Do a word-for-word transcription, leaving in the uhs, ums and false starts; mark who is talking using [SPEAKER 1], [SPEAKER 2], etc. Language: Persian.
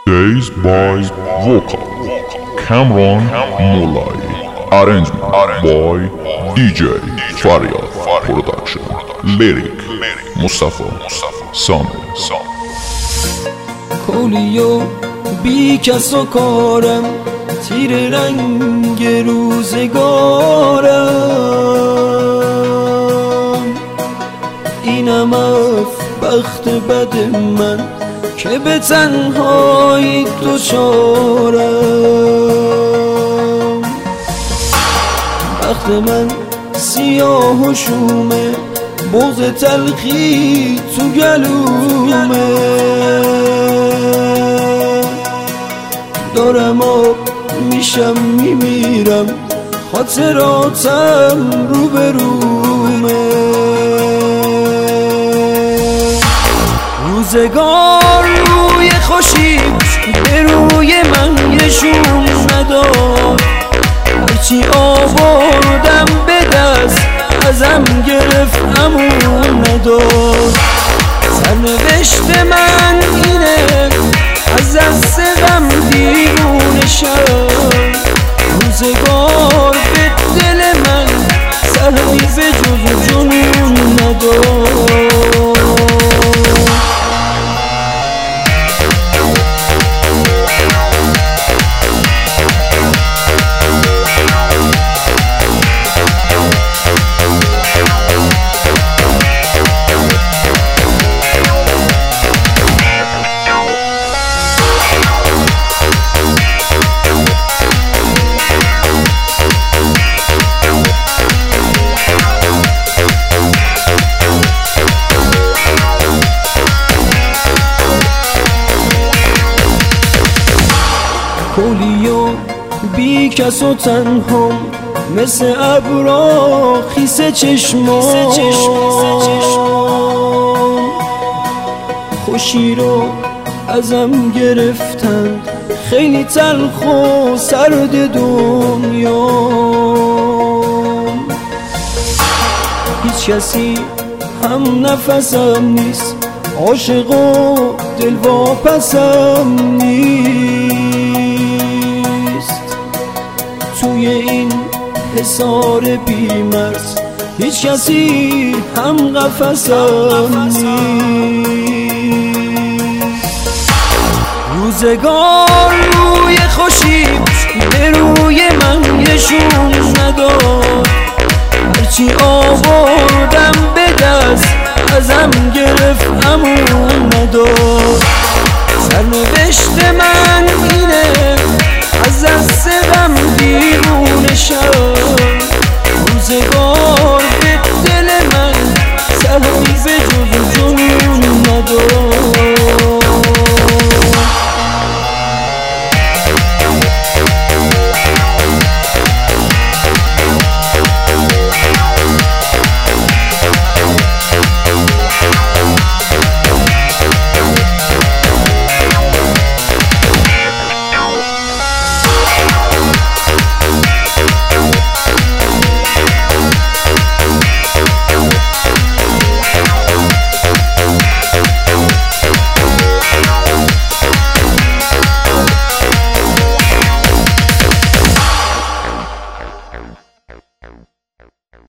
[SPEAKER 1] Days by Vocal Kamran Mollai. Arrangement by دی جی فریاد Production. Lyric Mustafa Sami.
[SPEAKER 2] کولی و بی کس و کارم، تیر رنگ روزگارم. اینم از بخت بد من که به تنهایی دوچارم. بخت من سیاه و شومه، بغض تلخی تو گلومه. دارم آب میشم میمیرم، خاطراتم رو به رومه. روزگار روی خوشی به روی من یه شوم نداد. هرچی آوردم به دست ازم گرفت امون نداد. سرنوشت من اینه، از دست غم دیوونه شم. روزگار به دل من سهمی به جز جنون نداد. کولی و بی کس و تنهام، مثل ابرا خیس چشمام. خوشی رو ازم گرفتند، خیلی تلخ و سرد دنیام. هیچ کسی هم نفسم نیست، عاشق و دلواپسم نیست. توی این حصار بی‌مرز هیچ کسی هم قفسم نیست. روزگار روی خوشی به روی من یه شوم نداد. هرچی آوردم به دست ازم گرفت امون نداد.